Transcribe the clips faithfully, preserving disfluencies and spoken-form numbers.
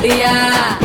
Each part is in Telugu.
రెడ్డియా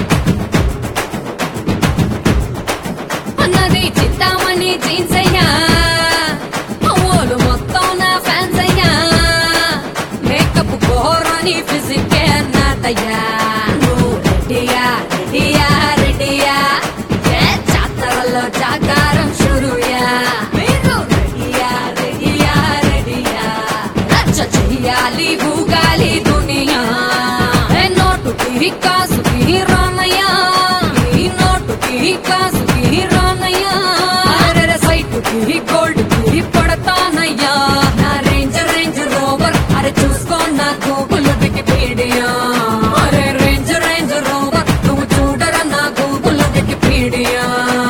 అన్నది చిత్తామణి జీన్స్ అయ్యా ఓలు మొత్తం నా ఫ్యాన్స్ అయ్యా మేకప్ కోరని ఫిజికే నాదయ్యా నువ్వు రెడ్డియా రెడ్డియా రెడ్డియా ఏ జాతరలో జాగారం షురుయా మీరు రెడ్డియా రెడ్డియా రెడ్డియా రచ్చ చెయ్యాలి ఊగాలి దునియా ఏ నోటుకి కాసుకి రామయ్యా ఈ నోటుకి కాసుకి రామయ్యా అరే సైటుకి గోల్డ్ కి పడతానయ్యా నా రేంజ్ రేంజ్ రోవర్ అరే చూసుకో నా గూగుల్ వికీపీడియా అరే రేంజ్ రేంజ్ రోవర్ నువ్వు చూడరా నా గూగుల్ వికీపీడియా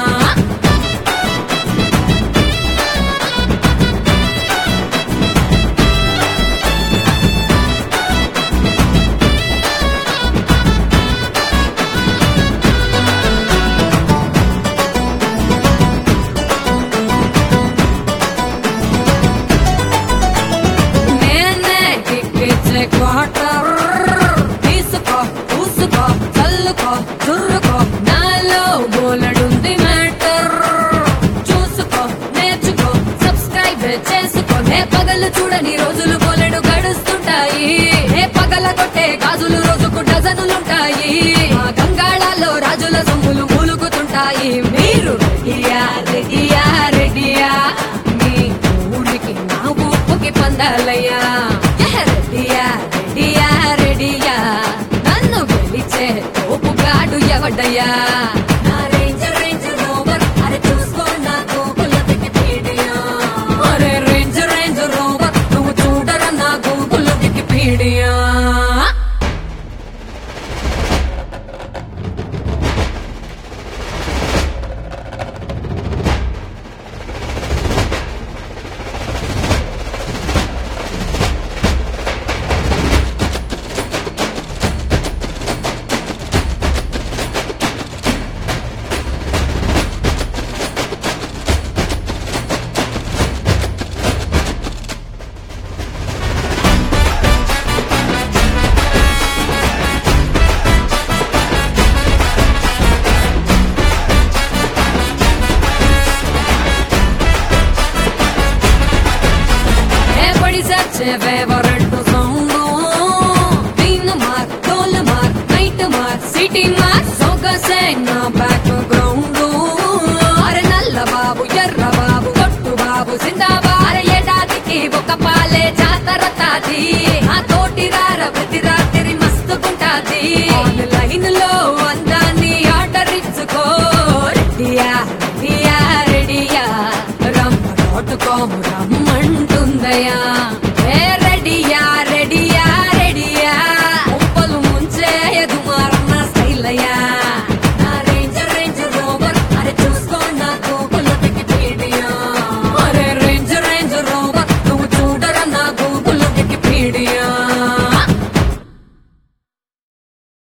నేనే కిక్కిచ్చే క్వార్టర్ తీసుకో పూసుకో చల్లుకో చుర్రుకో నాలో బోలెడుంది మ్యాటర్ చూసుకో నేర్చుకో సబ్స్క్రైబ్ చేసుకో నే పగలు చూడని రోజులు బోలెడు గడుస్తుంటాయి నే పగల కొట్టే గాజులు రోజుకు డజనులుంటాయి మా గంగాళాల్లో రాజుల సొమ్ములు మూలుగుతుంటాయి మీరు రెడ్డియా రెడ్డియా రెడ్డియా మీ ఊరికి నా ఊపుకి పందాలయ్యా ఎహ రెడ్డియా రెడ్డియా రెడ్డియా నన్ను గెలిచే తోపుగాడు ఎవడయ్యా నా రేంజ్ రేంజ్ రోవర్ అరే చూసుకో నా గూగుల్ వికీపీడియా అరే రేంజ్ రేంజ్ రోవర్ నువ్వు చూడరా నా Google Wikipedia Se favorito sondo Pin mark, toll mark, night mark, city mark Soga se na background Are nalla babu, erra babu, kottu babu, zindaba Are edadiki oka pale jatara tadi Aa toti rara prati ratri mastu guntadi Online lo andani order ichuko Reddiya, reddiya, reddiya ram dot com ramantundaya